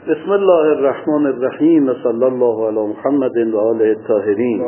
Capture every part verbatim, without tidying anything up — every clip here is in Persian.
بسم الله الرحمن الرحیم و صلی الله علی محمد و آله الطاهرین.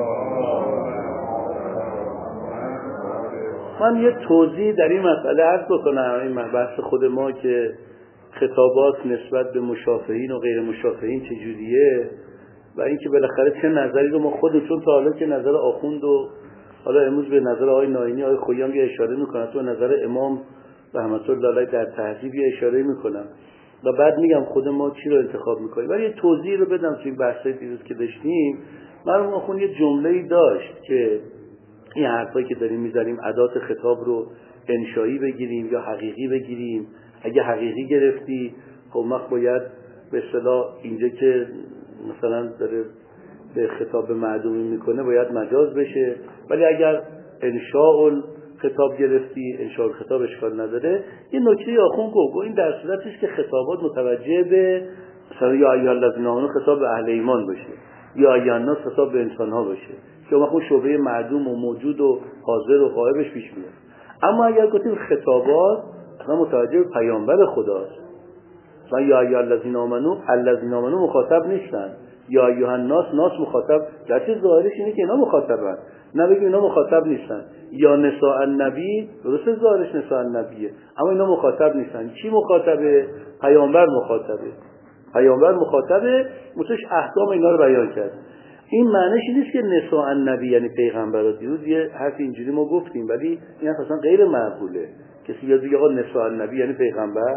من یه توضیح در این مسئله عرض بکنم. این بحث خود ما که خطابات نسبت به مشافهین و غیر مشافهین چجوریه و اینکه بالاخره چه نظری رو ما خودمون، تا حالا که نظر آخوند و حالا امروز به نظر آقای ناینی، آقای خویان یه اشاره میکنن، تو نظر امام رحمت الله علیه در تهذیب یه اشاره میکنم و بعد میگم خود ما چی رو انتخاب میکنیم. ولی یه توضیح رو بدم توی بحثای دیروز که داشتیم. مرحوم آخوند یه جمله‌ای داشت که این حرفایی که داریم میزنیم ادات خطاب رو انشایی بگیریم یا حقیقی بگیریم. اگه حقیقی گرفتی خب وقت باید به اصطلاح اینجا که مثلا داره به خطاب معدومی میکنه باید مجاز بشه، ولی اگر انشاء خطاب گرفتی انشاء خطاب اشکال نداره. یه نکته آخون گفت این در صورتی است که خطابات متوجه به مثلا یا ایها الذین آمنوا خطاب به اهل ایمان باشه یا ایها الناس خطاب به انسان ها باشه که اون شعبه معدوم و موجود و حاضر و غایبش پیش میاد. اما اگر گفتیم خطابات اصلا متوجه به پیامبر خداست، مثلا یا ایها الذین آمنوا الذین آمنوا مخاطب نیستن، یا ایها الناس ناس مخاطب، گرچه ظاهرش اینه که اینا مخاطبن، نه بگیم اینا مخاطب نیستن. یا نساء النبی، درسته ظاهرش نساء النبیه اما اینا مخاطب نیستن. چی مخاطبه؟ پیامبر مخاطبه. پیامبر مخاطبه، متوش احکام اینا رو بیان کرد. این معنیش نیست که نساء النبی یعنی پیغمبر. دیروز یه حرف اینجوری ما گفتیم ولی این اصلا غیر معقوله. کسی یاد دیگه آقا نساء النبی یعنی پیغمبر،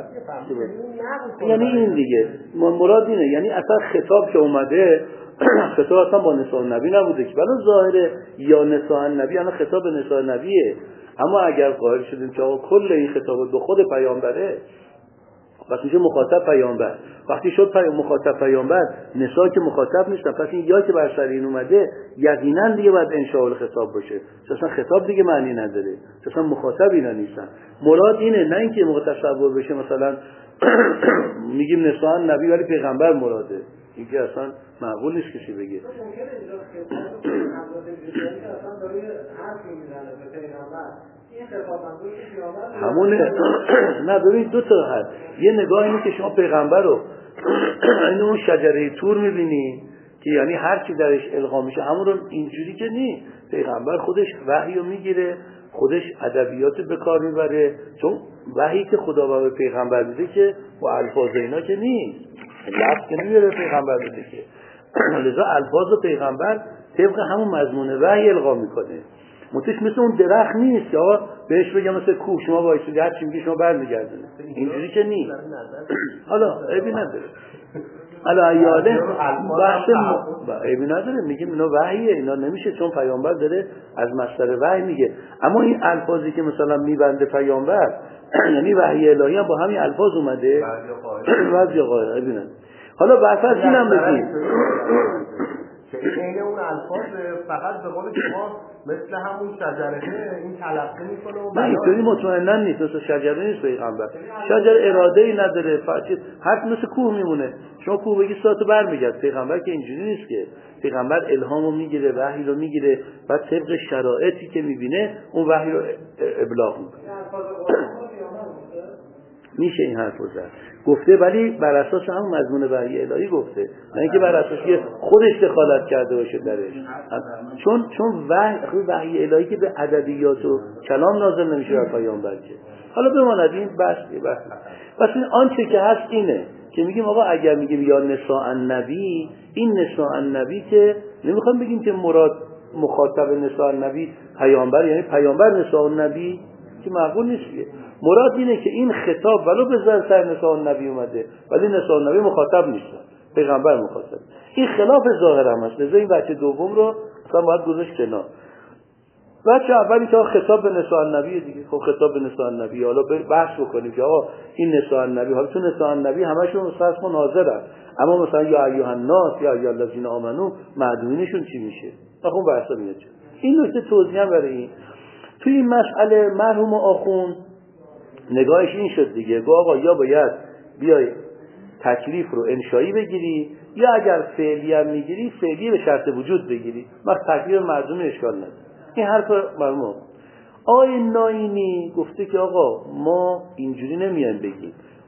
یعنی این دیگه مراد اینه، یعنی اصلا خطاب که اومده خطاب اصلا با نساء النبی نبوده که بلا ظاهره یا نساء النبی یعنی خطاب به نساء النبیه. اما اگر قائل شدیم که آقا کل این خطاب به خود پیامبره، پس میشه مخاطب پیامبر. وقتی شد پیام مخاطب پیامبر، نساء که مخاطب نیستن، پس این یا که بر سر این اومده یقینا دیگه باید انشاء خطاب باشه. اصلا خطاب دیگه معنی نداره، اصلا مخاطب اینا نیستن. مراد اینه، نه اینکه موقع تصور بشه مثلا میگیم نساء النبی ولی پیغمبر مراده. این که اصلا معقول نیست کسی بگه. همونه. نه ببین دو تا هست. یه نگاه اینه که شما پیغمبر رو این اون شجره طور میبینی که یعنی هر چی درش القا میشه همون رو، اینجوری که نی. پیغمبر خودش وحی رو میگیره، خودش ادبیات به کار میبره، چون وحی که خدا به پیغمبر میده که با الفاظ اینا که نیست، لفظ که نمیره پیغمبر میده که لذا الفاظ پیغمبر طبق همون مضمون وحی القا میکنه. متش مثل اون درخت نیست که آقا بهش بگم مثل کوه شما وایسید هر چی میگی شما برمیگردونه، اینجوری که نیست. حالا عیبی نداره، حالا ایاله بحث عیبی نداره، میگیم اینا وحیه، اینا نمیشه چون پیامبر داره از مصدر وحی میگه. اما این الفاظی که مثلا میبنده پیامبر یعنی وحی الهی هم با همین الفاظ اومده بعضی قائل عیبی نداره. حالا برفرض اینم بگیم که این اون الفاظ فقط به قول شما مثل همون شجره این تلقی میکنه و نه اینطوری مطمئنن نیست، مثل شجره نیست پیغمبر. شجره اراده ای نداره، فقط حرف مثل کوه میمونه. شما کوه بگی ساعتو برمیگرد. پیغمبر که اینجوری نیست که. پیغمبر الهامو میگیره، وحی رو میگیره، بعد طبق شرایطی که میبینه اون وحی رو ابلاغ میکنه. میشه این حرف رو زد گفته، ولی بر اساس همون مضمون وحی الهی گفته، نه اینکه بر اساس که خودش دخالت کرده باشه درش. چون چون وحی وحی الهی که به ادبیات و کلام نازل نمیشه بر پیامبر که. حالا بماند این بحث بحث پس این آنچه که هست اینه که میگیم آقا اگر میگیم یا نساء النبی، این نساء النبی که نمیخوام بگیم که مراد مخاطب نساء النبی پیامبر یعنی پیامبر نساء النبی، که معقول نیست. مراد اینه که این خطاب ولو به ظاهر سر نساء النبی اومده ولی نساء النبی مخاطب نیستن، پیغمبر مخاطب. این خلاف ظاهر هم است. لذا این بچه دوم رو مثلا باید گذاشت کنار. بچه اولی که خطاب به نساء النبی دیگه، خب خطاب به نساء النبی. حالا بحث بکنیم که آقا این نساء النبی، حالا تو نساء النبی همشون مستثنا ناظرن، اما مثلا یا ایها الناس یا ایها الذین آمنو معدومینشون چی میشه؟ آخون بحثا میاد. این نکته توضیح هم برای این توی این مسئله مرحوم آخوند نگاهش این شد دیگه، گفت آقا یا باید بیای تکلیف رو انشایی بگیری یا اگر فعلی هم میگیری فعلی به شرط وجود بگیری، وقت تکلیف مردم اشکال نداره. این حرف مرحوم آقای ناینی گفته که آقا ما اینجوری نمیایم بگیم،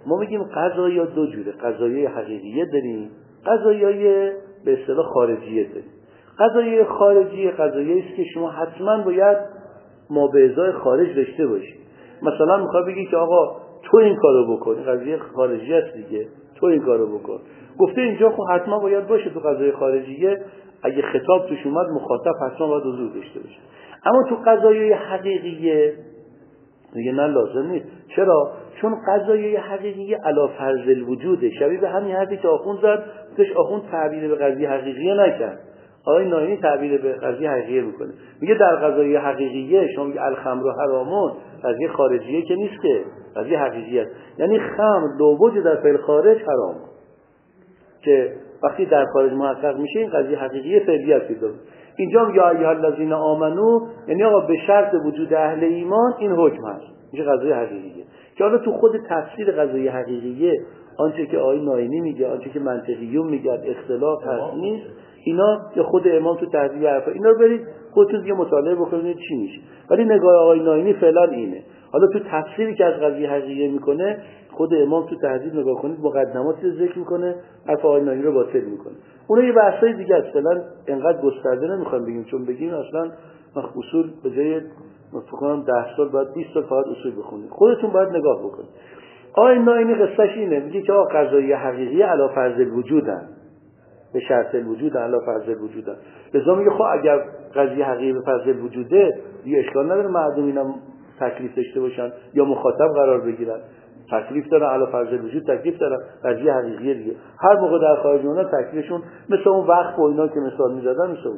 ما میگیم قضایا دو جوره، قضایای حقیقیه داریم، قضایای به اصطلاح خارجیه داریم. قضایای خارجی قضایایی است که شما حتما باید ما به ازای خارج داشته باشی. مثلا میخوای بگی که آقا تو این کارو بکن، قضیه خارجی است دیگه، تو این کارو بکن. گفته اینجا خب حتما باید باشه تو قضای خارجیه، اگه خطاب توش اومد مخاطب حتما باید حضور داشته باشه. اما تو قضایای حقیقیه میگه نه لازم نیست. چرا؟ چون قضایای حقیقیه علی فرض الوجوده. شبیه به همین حرفی که آخوند زد، توش آخوند تعبیر به قضیه حقیقیه نکرد. آقای ناینی تعبیر به قضیه حقیقیه میکنه، میگه در قضای حقیقیه شما میگه الخمر حرامون، قضیه خارجیه که نیست که، قضیه حقیقیه است. یعنی خمر لو وجد در فعل خارج حرام، که وقتی در خارج محقق میشه این قضیه حقیقیه فعلیه است. اینجا میگه ایها الذین آمنو، یعنی آقا به شرط وجود اهل ایمان این حکم هست، میشه قضیه حقیقیه. که حالا تو خود تفسیر قضیه حقیقیه آنچه که آقای ناینی میگه، آنچه که منطقیون میگن اختلاف هست نیست، اینا که خود امام تو تهذیب حرفا اینا رو برید خودتون دیگه مطالعه بکنید چی میشه. ولی نگاه آقای ناینی فعلا اینه. حالا تو تفسیری که از قضیه حقیقیه میکنه، خود امام تو تهذیب نگاه کنید مقدماتی رو ذکر میکنه، حرف آقای ناینی رو باطل میکنه. اون یه بحثای دیگه است، فعلا انقدر گسترده نمیخوام بگیم، چون بگیم اصلا اصول به جای فکر کنم ده سال بعد بیست سال فقط اصول بخونید، خودتون باید نگاه بکنید. آقای ناینی قصهش اینه، میگه که آقا قضایی حقیقی علی فرض الوجودن، به شرط الوجود علی فرض الوجودن. لذا میگه خب اگر قضیه حقیقی به فرض الوجوده دیگه اشکال نداره مردم اینا تکلیف داشته باشن یا مخاطب قرار بگیرن، تکلیف دارن علی فرض الوجود، تکلیف دارن قضیه حقیقیه دیگه. هر موقع در خارج اونا تکلیفشون مثل اون وقت و اینا که مثال میزدن میشه.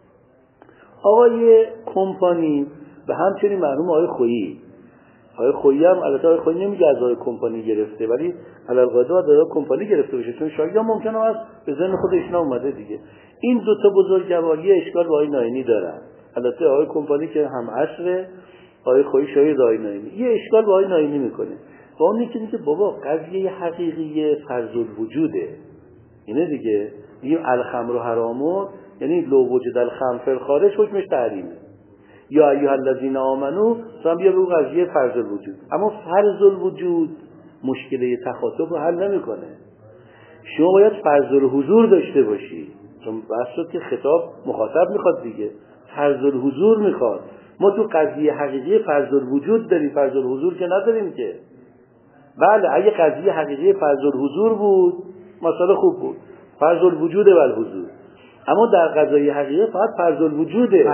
آقای کمپانی به همچنین مرحوم آقای خویی، آقای خویی هم البته آقای خویی نمیگه از آقای کمپانی گرفته، ولی علالقاعده از آقای کمپانی گرفته باشه، چون شاید ممکنه است به ذهن خودش اومده دیگه. این دو تا بزرگواری اشکال با آقای ناینی دارن. البته آقای کمپانی که هم عصر آقای خویی شاید آقای ناینی یه اشکال با آقای ناینی میکنه، با اون که میگه بابا قضیه حقیقی فرض الوجوده، اینه دیگه. میگیم الخمر حرامون، یعنی لو وجد الخمر فی الخارج حکمش تحریمه. یا ایها الذین آمنو مثلا بیا بگو قضیه فرض الوجود، اما فرض الوجود مشکل تخاطب رو حل نمیکنه. شما باید فرض الحضور داشته باشی، چون بحث شد که خطاب مخاطب میخواد دیگه، فرض الحضور میخواد. ما تو قضیه حقیقی فرض الوجود داریم، فرض الحضور که نداریم که. بله اگه قضیه حقیقی فرض الحضور بود مسئله خوب بود، فرض الوجود و الحضور. اما در قضیه حقیقی فقط فرض الوجوده.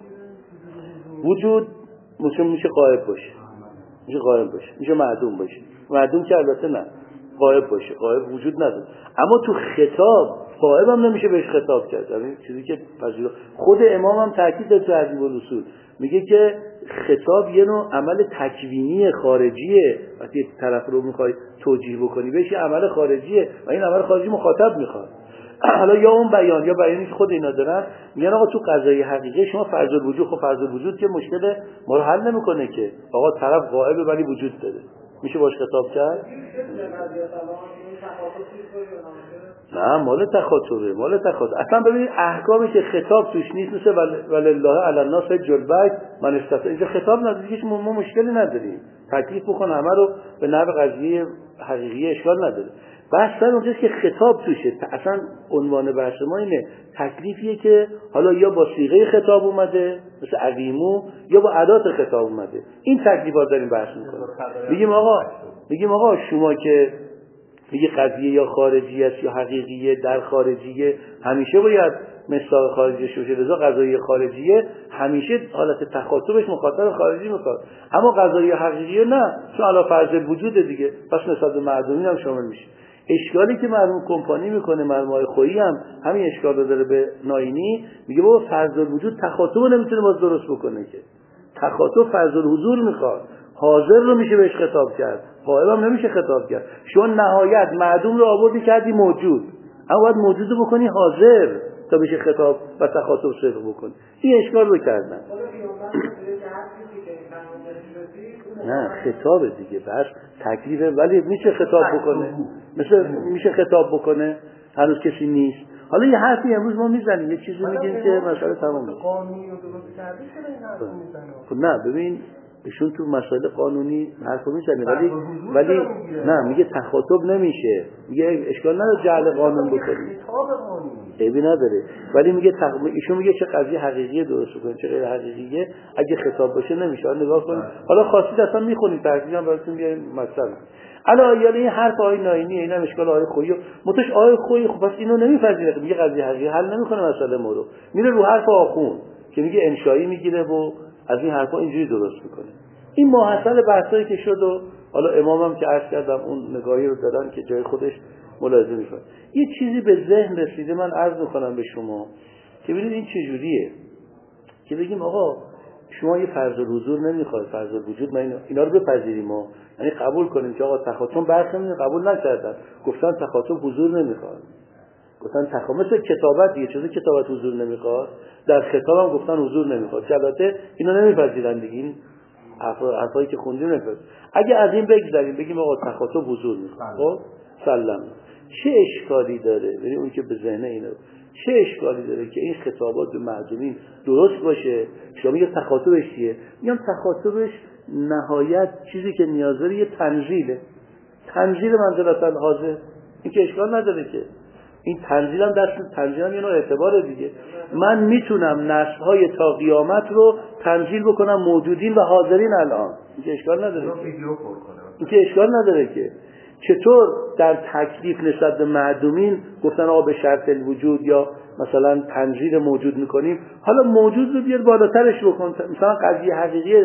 وجود میشه میشه غایب باشه، میشه غایب باشه، میشه معدوم باشه. معدوم که البته نه، غایب باشه، غایب وجود نداره. اما تو خطاب غایب هم نمیشه بهش خطاب کرد. یعنی چیزی که پذیرا خود امام هم تاکید داره تو تهذیب الاصول، میگه که خطاب یه نوع عمل تکوینی خارجیه. وقتی طرف رو میخوای توجیه بکنی بهش عمل خارجیه و این عمل خارجی مخاطب میخواد. حالا یا اون بیان یا بیانی که خود اینا دارن میگن آقا تو قضایی حقیقی شما فرض الوجود، خب فرض الوجود که مشکل ما رو حل نمیکنه که. آقا طرف غائبه ولی وجود داره، میشه باش خطاب کرد؟ نه مال تخاطبه، مال تخاطب. اصلا ببینید احکامی که خطاب توش نیست مثل ولله علی الناس حج البیت من استطاع، اینجا خطاب نداره که ما مشکلی نداریم، تکلیف بکن همه رو به نحو قضیه حقیقی، اشکال نداره. بحث سر اونجاست که خطاب توشه. اصلا عنوان بحث ما اینه تکلیفیه که حالا یا با صیغه خطاب اومده مثل عقیمو یا با ادات خطاب اومده. این تکلیفات داریم بحث میکنیم. میگیم آقا میگیم آقا شما که میگه قضیه یا خارجی است یا حقیقیه، در خارجیه همیشه باید مصداق خارجی شوشه، لذا قضایی خارجیه همیشه حالت تخاطبش مخاطب خارجی میخواد. اما قضایی حقیقیه نه، چون علی فرض الوجود دیگه، پس نسبت به معدومین هم شامل میشه. اشکالی که مرحوم کمپانی میکنه، مرحوم آقای خویی هم همین اشکال رو داره به ناینی، میگه بابا فرض الوجود تخاطب نمیتونه باز درست بکنه که، تخاطب فرض الحضور میخواد، حاضر رو میشه بهش خطاب کرد، غائب هم نمیشه خطاب کرد. شما نهایت معدوم رو آوردی کردی موجود، اما باید موجود رو بکنی حاضر تا بشه خطاب و تخاطب صدق بکنی. این اشکال رو کردن. نه خطاب دیگه بس تکلیفه، ولی میشه خطاب بکنه، مثل میشه خطاب بکنه هنوز کسی نیست. حالا یه حرفی امروز ما میزنیم، یه چیزی میگیم که مسئله تمام میشه. نه ببین ایشون تو مسائل قانونی حرفو میزنه، ولی ولی نه میگه تخاطب نمیشه، میگه اشکال نداره جعل قانون بکنی، عیبی نداره، ولی میگه تق... ایشون میگه چه قضیه حقیقیه درست کنید چه غیر حقیقیه، اگه خطاب باشه نمیشه. نگاه کنید حالا خواستید اصلا میخونید ترجمه براتون بیاریم مثلا الا یعنی این حرف آیه ناینی، اینا اشکال آیه خویی متش آیه خویی، خب پس اینو نمیپذیره، میگه قضیه حقیقی حل نمیکنه مسئله ما رو، میره رو حرف آخون که میگه انشایی میگیره و از این حرفا اینجوری درست میکنه. این ماحصل بحثایی که شد و حالا امامم که عرض کردم اون نگاهی رو دادن که جای خودش ملاحظه میکنه. یه چیزی به ذهن رسیده من عرض میکنم به شما که ببینید این چجوریه که بگیم آقا شما یه فرض الحضور نمیخواد، فرض الوجود، ما اینا رو بپذیریم ما، یعنی قبول کنیم که آقا تخاطب برخ نمیده، قبول نکردن، گفتن تخاطب حضور نمیخواد، گفتن تخاطب مثل کتابت دیگه، چیزی کتابت حضور نمیخواد، در خطاب هم گفتن حضور نمیخواد، البته اینا نمیپذیرن دیگه، این حرفایی که خوندیم نمیپذیرن. اگه از این بگذاریم بگیم آقا تخاطب حضور میخواد، خب سلام، چه اشکالی داره؟ ببین اون که به ذهن اینو، چه اشکالی داره که این خطابات به معدومین درست باشه؟ شما میگه تخاطبش چیه؟ میگم تخاطبش نهایت چیزی که نیاز داره یه تنزیله، تنزیل منزلت الحاضر، این که اشکال نداره که این تنزیل هم دست تنزیل هم یه نوع اعتباره دیگه، من میتونم نسل‌های تا قیامت رو تنزیل بکنم موجودین و حاضرین الان، این که اشکال نداره که این که اشکال نداره که چطور در تکلیف نسبت به معدومین گفتن آقا به شرط الوجود یا مثلا تنزیل موجود میکنیم، حالا موجود رو بیار بالاترش بکن، مثلا قضیه حقیقی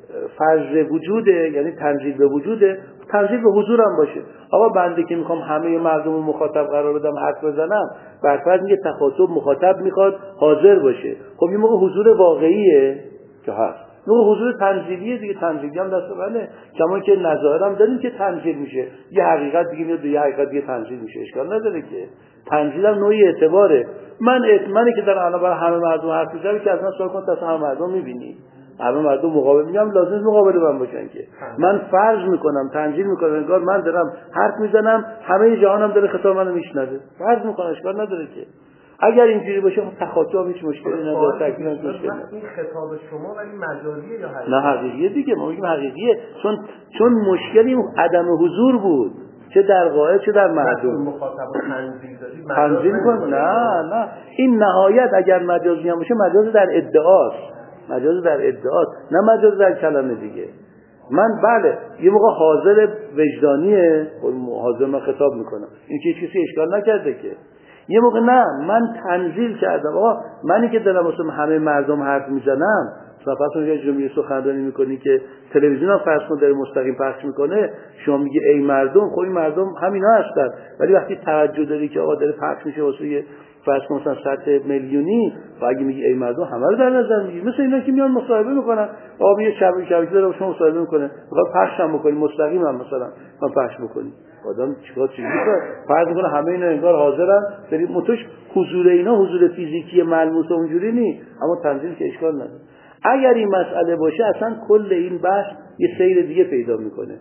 فرض وجوده، یعنی تنزیل به وجوده، تنزیل به حضور هم باشه. آقا بنده که میخوام همه مردم رو مخاطب قرار بدم حرف بزنم، برفرض میگه تخاطب مخاطب میخواد حاضر باشه، خب این موقع حضور واقعیه که هست، موقع حضور تنزیلیه دیگه، تنزیلی هم دست بله، کما که نظائر هم داریم که تنزیل میشه، یه حقیقت دیگه میاد یه حقیقت دیگه تنزیل میشه، اشکال نداره که تنزیل هم نوعی اعتباره. من اطمینانی که در الان برای همه مردم حرف میزنم که از من سوال کن تا همه مردم میبینی، همه مردم مقابل میگم لازم مقابل من باشن که من فرض میکنم تنزیل میکنم انگار من دارم حرف میزنم همه جهانم داره خطاب منو میشنوه، فرض میکنم اشکال نداره که اگر اینجوری باشه خب تخاطب هیچ مشکلی نداره، تکلیف هیچ مشکلی نداره. این خطاب شما ولی مجازیه یا حقیقیه؟ نه حقیقیه دیگه، ما میگیم حقیقیه، چون چون مشکلی عدم حضور بود، چه در قائد چه در معدوم. مخاطب تنزیل دادید تنزیل کن، نه نه این نهایت اگر مجازی هم باشه مجاز در ادعاست، مجاز در ادعاست، نه مجاز در کلمه دیگه. من بله یه موقع حاضر وجدانیه، حاضر من خطاب میکنم، این که هیچ کسی اشکال نکرده که، یه موقع نه من تنزیل کردم، آقا منی که دارم واسه همه مردم حرف میزنم، صفحات رو یه جمله سخنرانی میکنی که تلویزیون هم فرض کن داره مستقیم پخش میکنه، شما میگی ای مردم، خب این مردم همینا هستن، ولی وقتی توجه داری که آقا داره پخش میشه واسه یه فرض کن مثلا سطح میلیونی و اگه میگی ای مردم همه رو در نظر میگیری، مثل اینا که میان مصاحبه میکنن، آقا یه شبکه شبکه داره شما مصاحبه میکنه، میخواد پخش هم بکنی مستقیم هم مثلا من پخش بکنی، آدم چیکار چیزی کنه فرض میکنه همه اینا انگار حاضرن، ولی متوش حضور اینا حضور فیزیکی ملموس اونجوری نی، اما تنظیم که اشکال نداره. اگر این مسئله باشه اصلا کل این بحث یه سیر دیگه پیدا میکنه.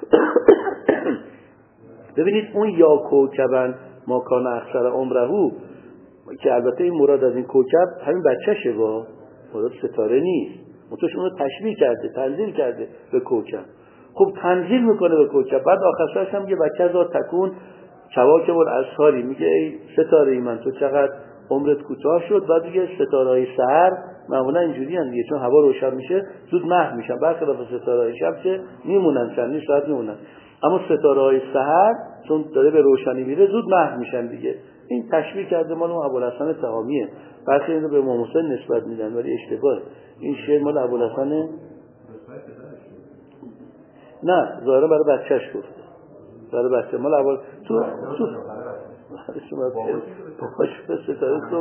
ببینید اون یا کوکبن ما کان اکثر عمرهو، که البته این مراد از این کوکب همین بچه‌شه، با مراد ستاره نیست، متوش اونو تشبیه کرده، تنزیل کرده به کوکب. خب تنزیل میکنه به کوکب، بعد آخرش هم یه بچه ذات تکون کواکب الاسحاری، میگه ای ستاره ای من تو چقدر عمرت کوتاه شد، بعد دیگه ستاره‌های سحر معمولا اینجوری ان دیگه، چون هوا روشن میشه زود محو میشن، برخلاف ستاره‌های شب که میمونن چند ساعت میمونن، اما ستاره‌های سحر چون داره به روشنی میره زود محو میشن دیگه. این تشبیه کرده مال ابوالحسن تهامیه، برخی اینو به امام حسین نسبت میدن ولی اشتباهه، این شعر مال ابوالحسن نه، ظاهرا برای بچه‌ش گفته، برای بچه مال اول تو تو شما باش به ستاره تو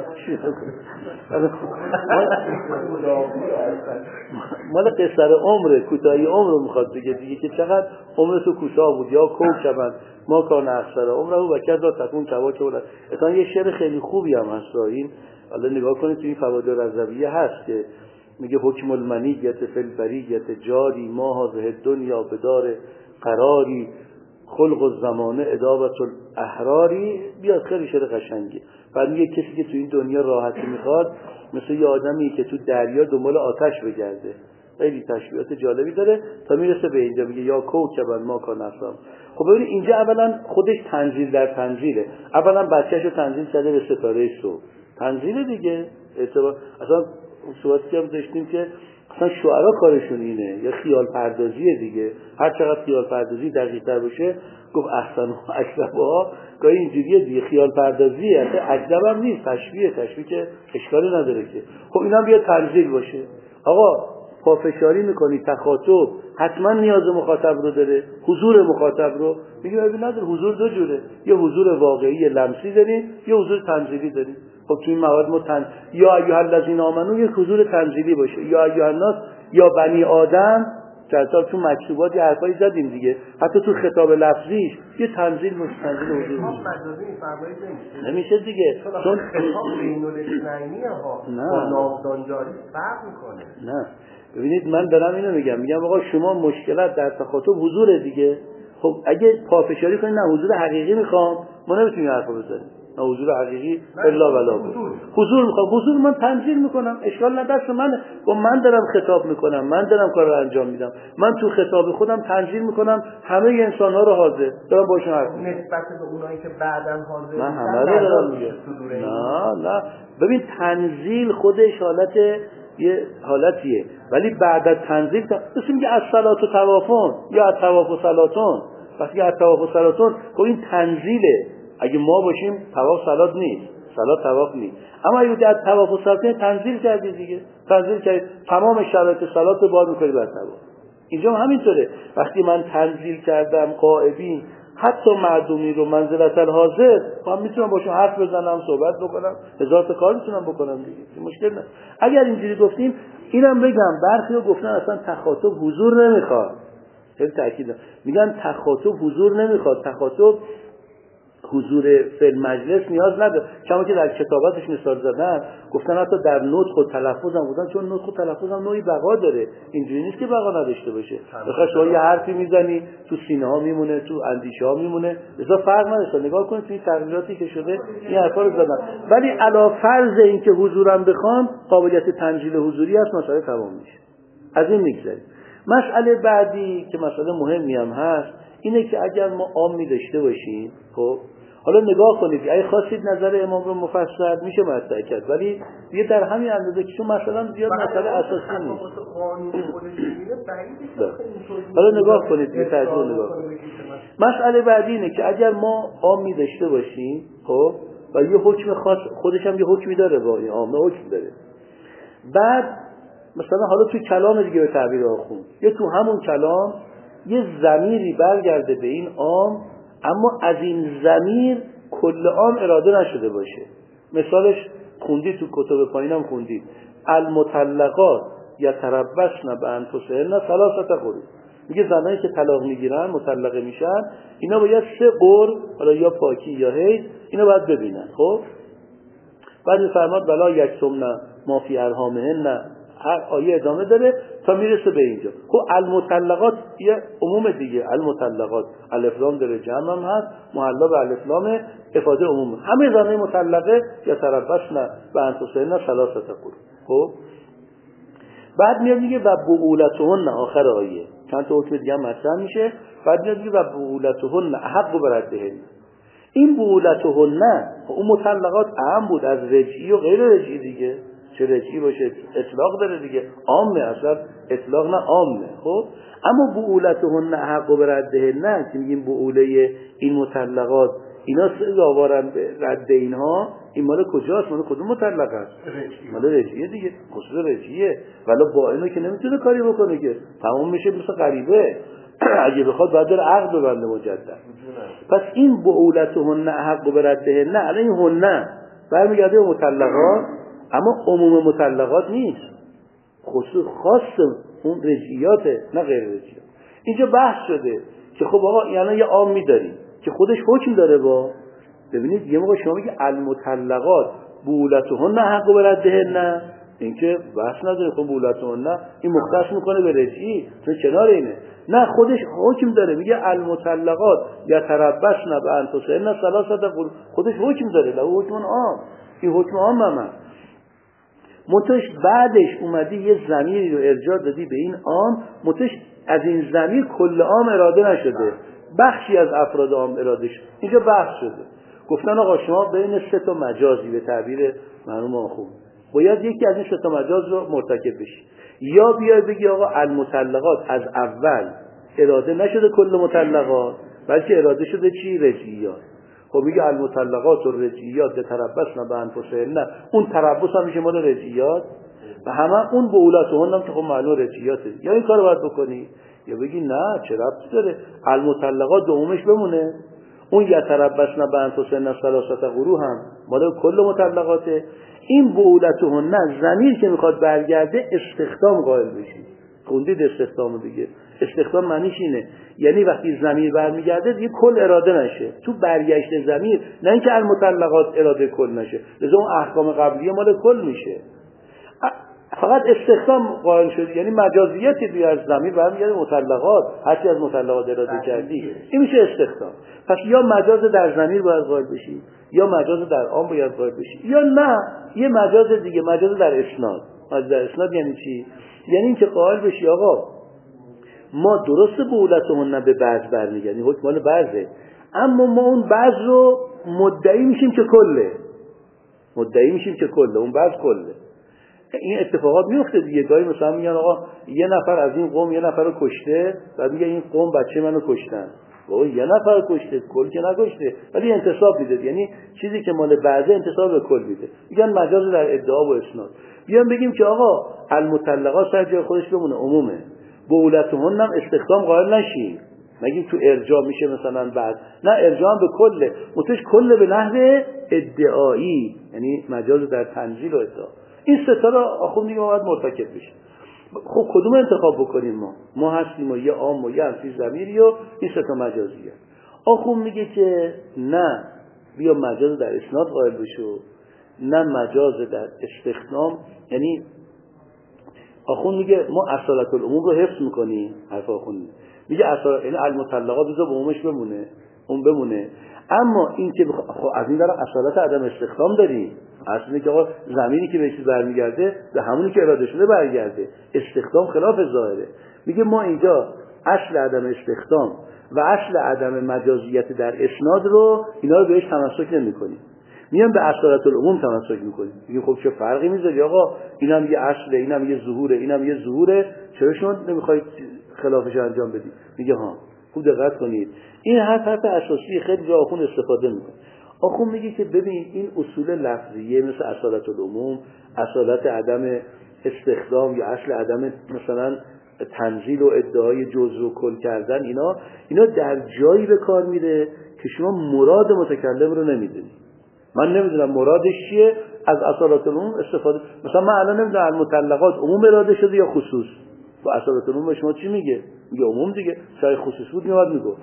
مال قصر عمر کوتاهی عمر میخواد دیگه دیگه که چقدر عمر تو کوتاه بود، یا کوکبن ما کان اکثر عمره و کذا تکون کواکب الاسحار. اصلا یه شعر خیلی خوبی هم هست این، حالا نگاه کنید تو این فوائد رضویه هست که میگه حکم المنیت فی البریت جاری ما هذه دنیا بدار قراری خلق الزمانه ادابت الاحراری، بیاد خیلی شعر قشنگی. بعد میگه کسی که تو این دنیا راحتی میخواد مثل یه آدمی که تو دریا دنبال آتش بگرده، خیلی تشبیهات جالبی داره تا میرسه به اینجا میگه یا کوکبا ما کان اصحاب. خب ببین اینجا اولا خودش تنزیل در تنزیله. اولا بچه‌شو تنزیل کرده به ستاره صبح، تنزیل دیگه. اعتبار اصلا صحبتی که هم داشتیم که اصلا شعرا کارشون اینه، یا خیال پردازیه دیگه. هر چقدر خیال پردازی دقیق‌تر باشه گفت احسن و اکذبها، گاهی اینجوریه دیگه، خیال پردازیه، اصلا اکذب هم نیست، تشبیه تشبیه که اشکالی نداره که. خب اینا بیا تنزیل باشه. آقا پافشاری میکنی تخاطب حتما نیاز مخاطب رو داره، حضور مخاطب رو میگه ببین نداره. حضور دو جوره، یه حضور واقعی لمسی داریم، یه حضور تنزیلی داریم. خب تو این موارد ما تن... یا ایها الذین آمنو یک حضور تنزیلی باشه، یا ایها الناس یا بنی آدم که تو مکتوبات یه حرفایی زدیم دیگه، حتی تو خطاب لفظیش یه تنزیل باشه، تنزیل حضور باشه. نمیشه دیگه چون خطاب بین الاثنینی ها با نامدانجاری فرق میکنه. نه ببینید من دارم اینو میگم، میگم آقا شما مشکلات در تخاطب حضور دیگه. خب اگه پافشاری کنید نه حضور حقیقی میخوام، ما نمیتونیم حرفو بزنیم. نه حضور حقیقی الا ولا حضور میخوام، حضور من تنزیل میکنم، اشکال نداره، دست منه. و من دارم خطاب میکنم، من دارم کار رو انجام میدم، من تو خطاب خودم تنزیل میکنم، همه انسان ها رو حاضر دارم باشون حرف میزنم. نسبت به اونایی که بعداً حاضر من همه رو دارم میگم. نه نه ببین تنزیل خودش حالت یه حالتیه، ولی بعد از تنزیل مثل میگه از صلات و توافن یا از تواف و صلاتون. وقتی از تواف و صلاتون خب این تنزیله. اگه ما باشیم تواف صلات نیست، صلات تواف نیست. اما اگه از تواف و صلاتون تنزیل کردی دیگه، تنزیل کردی تمام شرایط صلات رو بار می‌کنی بر تواف. اینجا هم همینطوره. وقتی من تنزیل کردم قائبین حتی معدومی رو منزلت الحاضر، من میتونم باشون حرف بزنم، صحبت بکنم، هزار تا کار میتونم بکنم دیگه، مشکل نه. اگر اینجوری گفتیم اینم بگم برخی رو گفتن اصلا تخاطب حضور نمیخواد. خیلی تاکید میگن تخاطب حضور نمیخواد، تخاطب حضور فی مجلس نیاز نداره. کما که در کتاباتش مثال زدن گفتن حتی در نطق و تلفظ هم بودن، چون نطق و تلفظ هم نوعی بقا داره، اینجوری نیست که بقا نداشته باشه. بخاطر شما یه حرفی میزنی تو سینه ها میمونه، تو اندیشه ها میمونه، اصلا فرق نداره. نگاه کنید تو این تغییراتی که شده این حرفا رو زدن. ولی علا فرض این که حضورم بخوام قابلیت تنزیل حضوری هست، مسئله تمام میشه. از این میگذریم. مسئله بعدی که مسئله مهمی هم هست اینه که اگر ما عامی داشته باشیم، خب حالا نگاه کنید اگه خواستید نظر امام رو مفصل میشه مطرح کرد، ولی یه در همین اندازه که چون مثلا زیاد مسئله اساسی نیست. حالا نگاه کنید یه ترجمه نگاه کنید. مسئله بعدی اینه که اگر ما عامی داشته باشیم، خب و یه حکم خاص خودش هم یه حکمی داره، با این عامه حکم داره، بعد مثلا حالا توی کلام دیگه به تعبیر آخون یه تو همون کلام یه ضمیری برگرده به این عام، اما از این ضمیر کل عام اراده نشده باشه. مثالش خوندی تو کتب پایینم خوندی، المطلقات یتربصن بانفسهن ثلاثه قروء. میگه زنایی که طلاق میگیرن مطلقه میشن اینا باید سه قرء، حالا یا پاکی یا حیض، اینا باید ببینن. خب بعد میفرماد ولا یکتمن ما فی ارحامهن، هر آیه ادامه داره تا میرسه به اینجا. خب المطلقات یه عموم دیگه، المطلقات الف لام داره، جمع هم هست، محلا به الف لام افاده عموم. همه زنای مطلقه یا تربصن بانفسهن ثلاثه قروء. خب بعد میاد میگه و بعولتهن، آخر آیه چند تا حکم دیگه هم مطرح میشه. بعد میاد میگه و بعولتهن احق بردهن. این بعولتهن اون مطلقات اهم بود از رجعی و غیر رجعی دیگه، چه رجعی باشه اطلاق داره دیگه، عامه، اصلا اطلاق نه عامه. خب اما بعولتهن احق بردهن که میگیم بعوله این مطلقات اینا سزاوارن به رد اینها، این مال کجاست؟ مال کدوم مطلقه است؟ مال رجعیه دیگه، خصوص رجعیه. ولی با اینو که نمیتونه کاری بکنه که تمام میشه مثل غریبه. اگه بخواد باید داره عقد ببنده مجدد. پس این بعولتهن احق بردهن، الان این هن برمیگرده به مطلقات، اما عموم مطلقات نیست، خصوص خاص اون رجعیاته نه غیر رجعیات. اینجا بحث شده که خب آقا یعنی یه عامی داریم که خودش حکم داره. با ببینید یه موقع شما میگه المطلقات بعولتهن حق بردهن، این که بحث نداره. خب بعولتهن این مختص میکنه به رجعی، چون کنار اینه. نه خودش حکم داره، میگه المطلقات یتربصن بانفسهن ثلاثه قروء، خودش حکم داره، له حکم عام. این حکم عام هم متش بعدش اومدی یه ضمیری رو ارجاع دادی به این عام، متش از این ضمیر کل عام اراده نشده، بخشی از افراد عام اراده شد. اینجا بحث شده، گفتن آقا شما بین سه تا مجازی به تعبیر مرحوم آخوند باید یکی از این سه تا مجاز رو مرتکب بشی، یا بیای بگی آقا المطلقات از اول اراده نشده کل مطلقات، بلکه اراده شده چی؟ رجعیات. خب میگه المطلقات و رجعیات تربصن بانفسهن، نه اون تربص هم میشه مال رجعیات و همه اون بولاتهن هم که خب معلوم رجعیاته، یا این کارو باید بکنی یا بگی نه چه ربطی داره المطلقات دومش بمونه، اون یتربصن بانفسهن ثلاثه قروء هم مال کل مطلقاته. این بولاتهن ضمیر که میخواد برگرده استخدام قائل بشی. خوندید استخدامو دیگه؟ استخدام معنیش اینه یعنی وقتی ضمیر برمیگرده دیگه کل اراده نشه تو برگشت ضمیر، نه اینکه المطلقات اراده کل نشه، لذا اون احکام قبلیه مال کل میشه، فقط استخدام قائل شد، یعنی مجازیتی بیا از ضمیر برمیگرده مطلقات، هرچی از مطلقات اراده کردی این میشه استخدام. پس یا مجاز در ضمیر باید قائل بشی، یا مجاز در عام باید قائل بشی، یا نه یه مجاز دیگه، مجاز در اسناد. مجاز در اسناد یعنی چی؟ یعنی اینکه قائل بشی آقا ما درست بولتمون به بعض برمیگردیم، حکم مال بعضه، اما ما اون بعض رو مدعی میشیم که کله، مدعی میشیم که کله، اون بعض کله. این اتفاقات میفته دیگه، گاهی مثلا میگن آقا یه نفر از این قوم یه نفر رو کشته، بعد میگه این قوم بچه منو کشتن، بابا یه نفر کشته کل که نکشته، ولی انتصاب میده، یعنی چیزی که مال بعضه انتصاب به کل میده، میگن مجاز در ادعا و اسناد. بیان بگیم که آقا المطلقات سر جای خودش بمونه، عمومه، بولتهن هم استخدام قائل نشی، نگیم تو ارجاع میشه مثلا بعد، نه ارجاع هم به کله، متش کله به نحو ادعایی، یعنی مجاز در تنزیل و ادعا. این سه تا رو آخوند دیگه باید مرتکب بشه. خب کدوم انتخاب بکنیم ما؟ ما هستیم و یه عام و یه همچین ضمیری و این سه تا مجازیه. آخوند میگه که نه بیا مجاز در اسناد قائل بشو، نه مجاز در استخدام. یعنی آخوند میگه ما اصالت العموم رو حفظ میکنیم، حرف آخوند میگه اصالت، یعنی المطلقات بذار به عمومش بمونه، اون بمونه، اما این که بخ... خب از این دارم اصالت عدم استخدام داریم، اصلا که آقا ضمیری که بهش برمیگرده به همونی که اراده شده برگرده، استخدام خلاف ظاهره. میگه ما اینجا اصل عدم استخدام و اصل عدم مجازیت در اسناد رو اینا رو بهش تمسک نمی‌کنیم، میان به اصالت العموم تمسک می‌کنیم. میگه خب چه فرقی میذاری آقا، اینم یه اصله اینم یه ظهوره اینم یه ظهوره، چرا شما نمیخواید خلافش انجام بدید؟ میگه ها خوب دقت کنید، این حرف حرف اساسی خیلی جا آخوند استفاده میکنه. آخوند میگه که ببین این اصول لفظیه مثل اصالت العموم، اصالت عدم استخدام یا اصل عدم مثلا تنزیل و ادعای جزء و کل کردن، اینا اینا در جایی به کار میره که شما مراد متکلم رو نمیدونی. من نمیدونم مرادش چیه، از اصالت العموم استفاده، مثلا من الان نمیدونم المطلقات عموم اراده شده یا خصوص، با اصالت العموم شما چی میگه؟ میگه عموم دیگه، شاید خصوص بود میاد میگه.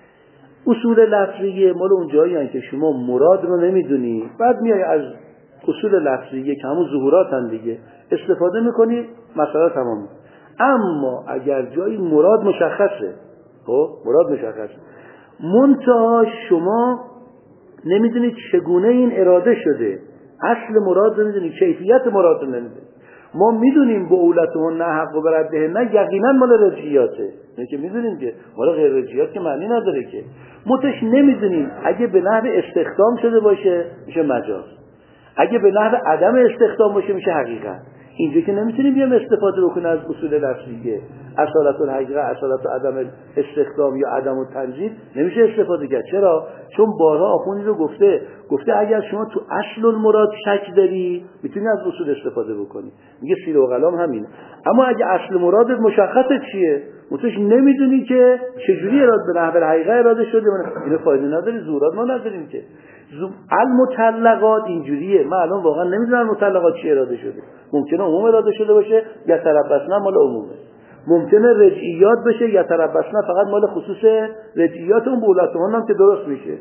اصول لفظیه مال اون جایی هستن که شما مراد رو نمیدونی، بعد میای از اصول لفظیه که همون ظهورات هم دیگه استفاده میکنی، مسئله تمام. اما اگر جایی مراد مشخصه، خب مراد مشخصه، منتها شما نمیدونید چگونه این اراده شده، اصل مراد رو نمیدونید، کیفیت مراد رو نمیدونید. ما میدونیم بولتهن حق و بردهن یقینا مال رجعیاته، نه که میدونیم که مال غیر رجعیات که معنی نداره که، متش نمیدونیم اگه به نحو استخدام شده باشه میشه مجاز، اگه به نحو عدم استخدام باشه میشه حقیقت. اینجا که نمیتونیم بیام استفاده بکنیم از اصول لفظیه، اصالت الحقیقه، اصالت عدم استخدام یا عدم التنزیل نمیشه استفاده کرد. چرا؟ چون بارها آخوندی رو گفته گفته اگر شما تو اصل المراد شک داری میتونی از اصول استفاده بکنی، میگه سیر و قلم همین. اما اگه اصل مرادت مشخصه چیه، متوش نمیدونی که چجوری اراده به نحو الحقیقه اراده شده، اینو فایده نداره، زورات ما نداریم که. المطلقات اینجوریه، من الان واقعا نمیدونم المطلقات چی اراده شده، ممکنه عموم اراده شده باشه یا تربصنا مال عمومه، ممکنه رجعیات بشه یا تربصنا فقط مال خصوص رجعیات اون بولتهن هم که درست میشه.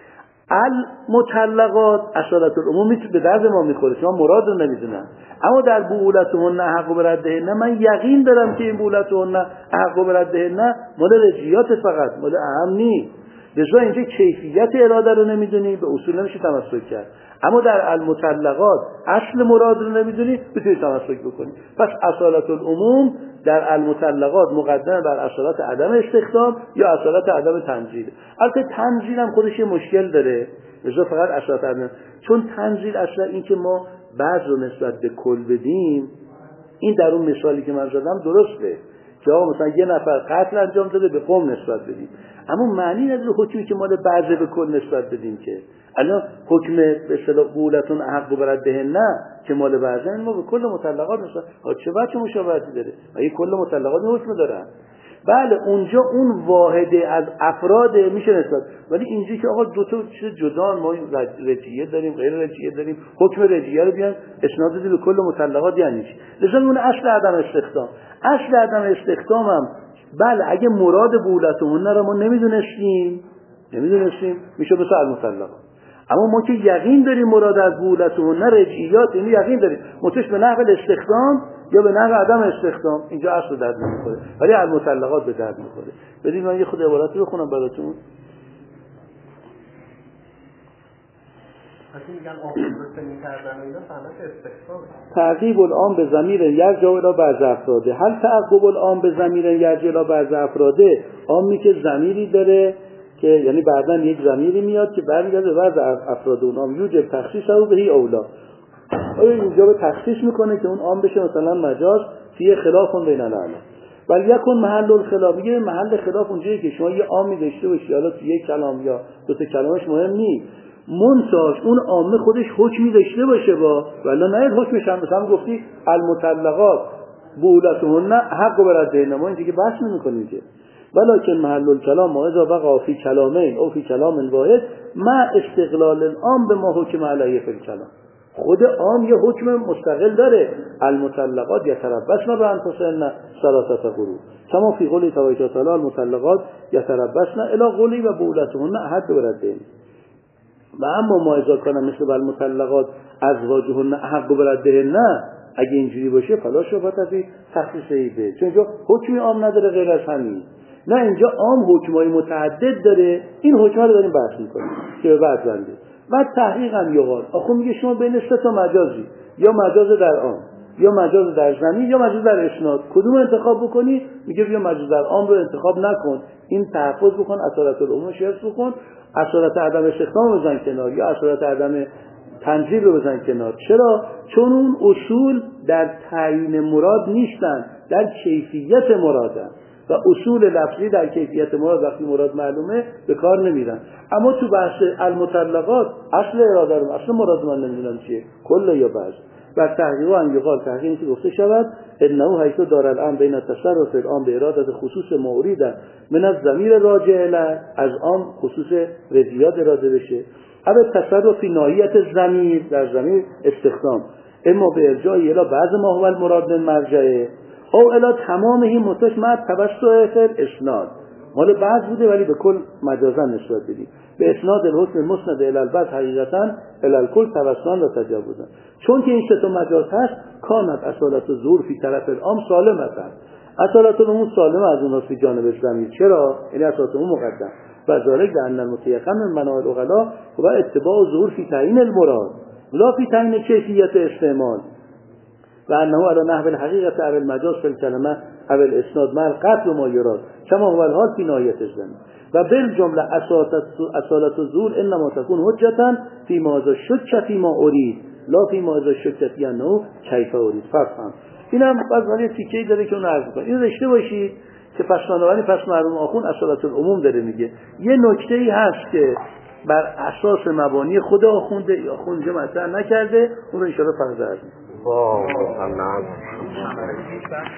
المطلقات اصالت العموم به درد ما میخوره، شما مراد رو نمیدونن، اما در بولتهن حق و بردهن من یقین دارم که این بولتهن حق و بردهن مال رجعیات فقط، مال اهم نیست. لذا اینجا کیفیت اراده رو نمیدونی به اصول نمیشه تمسک کرد، اما در المطلقات اصل مراد رو نمیدونی بتونی تمسک بکنی. پس اصالت العموم در المطلقات مقدم بر اصالت عدم استخدام یا اصالت عدم تنزیل. البته تنزیل هم خودش یه مشکل داره، لذا فقط اصالت عدم، چون تنزیل اصلا این که ما بعض رو نسبت به کل بدیم، این در اون مثالی که من زدم درسته که آقا مثلا یه نفر قتل انجام داده به قوم نسبت بدیم، اما معنی نداره حکمی که مال بعضه به کل نسبت بدیم. که الان حکم به اصطلاح قولتون احق برد به نه که مال بعضه، ما به کل مطلقات نسبت چه بچه مشابهتی داره؟ مگه کل مطلقات حکم دارن؟ بله اونجا اون واحده از افراد میشه نسبت، ولی اینجا که آقا دو تا چیز جدا، ما رجعیه داریم غیر رجعیه داریم، حکم رجعیه رو بیان اسناد بدیم به کل مطلقات یعنی چی؟ لذا اون اصل عدم استخدام. اصل عدم استخدام هم بله اگه مراد بولتمون رو ما نمیدونستیم نمیدونستیم میشه مثل المطلقات، اما ما که یقین داریم مراد از بولتمون نه رجعیات، یعنی یقین داریم متش به نحو استخدام یا به نحو عدم استخدام، اینجا اصل درد نمیخوره، ولی المطلقات به درد میخوره. بدید من یه خود عبارتی بخونم براتون. تعقیب العام به ضمیر یرجع الی بعض افراده. هل تعقیب العام به ضمیر یرجع الی بعض افراده، عامی که ضمیری داره که یعنی بعداً یک ضمیری میاد که برمیگرده به بعض افراد اون عام، یوجب تخصیص او بهی اولا، آیا اینجا به تخصیص میکنه که اون عام بشه مثلا مجاز فی خلاف بین العلماء. ولی یکون محل الخلاف، میگه محل خلاف اونجایی که شما یه عامی داشته باشی، حالا تو یک کلام یا دو تا کلامش مهم نیست، منتاج اون عامه خودش حکمی داشته باشه با ولی نه حکمش هم مثلا گفتی المطلقات بولتهن حق برد، ما اینجا که بحث نمی‌کنیم که ولکن محل الکلام ما اذا بقى فی کلامین او فی کلام واحد مع استقلال العام به ما حکم علیه فی الکلام. خود عام یه حکم مستقل داره، المطلقات یتربصن بانفسهن ثلاثه قروء کما فی قول تبارک تعالی المطلقات یتربصن الی قولی و بولتهن حق برد. و اما ما اذا کان مثل المطلقات ازواجهن حق برد نه، اگه اینجوری باشه فلا شبهه فی تخصیصی به، چون اینجا حکمی عام نداره غیر از همین، نه اینجا عام حکمای متعدد داره، این حکما رو داریم بحث می‌کنیم که به بعد بنده. بعد تحقیق هم یقال آخه میگه شما بین سه تا مجازی، یا مجاز در عام یا مجاز در ضمیر یا مجاز در اسناد، کدوم انتخاب بکنی؟ میگه بیا مجاز در عام رو انتخاب نکن، این تحفظ بکن، اصالت العموم رو حفظ بکن، اصالت عدم استخدام رو بزن کنار یا اصالت عدم تنزیل رو بزن کنار. چرا؟ چون اون اصول در تعیین مراد نیستن، در کیفیت مرادن و اصول لفظی در کیفیت مراد وقتی مراد معلومه به کار نمیرن. اما تو بحث المطلقات اصل اراده رو اصل مراد من نمیدونم چیه، کل یا بعض. و تحقیق و انیقال تحقیقی که گفته شود انه حیث دار الان بین تصرف الان به ارادت خصوص موریدن من از ضمیر راجع اله، از آن خصوص رجیات اراده بشه، اما تصرف فی ناحیت ضمیر در ضمیر استخدام، اما به ارجاعی الی بعض ما هو المراد من مرجعه او الی تمامه متش مع توسع فی اسناد، مال بعض بوده ولی به کل مجازا نسبت بدیم، به اسناد الحکم مسند الی البعض حقیقتا الی الکل توسعا و تجاوزا، چون که این سه تا مجاز هست کانت اصالت ظهور فی طرف العام سالمه، اصالت العموم سالمه از اون فی جانب ضمیر. چرا؟ یعنی اصالت العموم مقدم و ذالک لان المتیقن من مناع العقلاء و اتباع ظهور فی تعیین المراد لا فی تعیین کیفیت استعمال و انه علی نحو الحقیقت او المجاز فی الکلمه او الاسناد مع القطع و ما یراد کما هو الحال فی ناحیت الضمیر و بالجمله اصالت الظهور انما تكون حجتا فی ما اذا شک فی ما ارید لا فی ما اذا شک فی انه کیف ارید. فهم اینم باز ولی تیکه‌ای داره که اون عرض کنم، اینو داشته باشید که پس بنابراین پس معلوم آخون اصالت العموم داره میگه. یه نکته‌ای هست که بر اساس مبانی خود آخونده یا آخونده مطرح نکرده، اون رو ان شاء الله فرض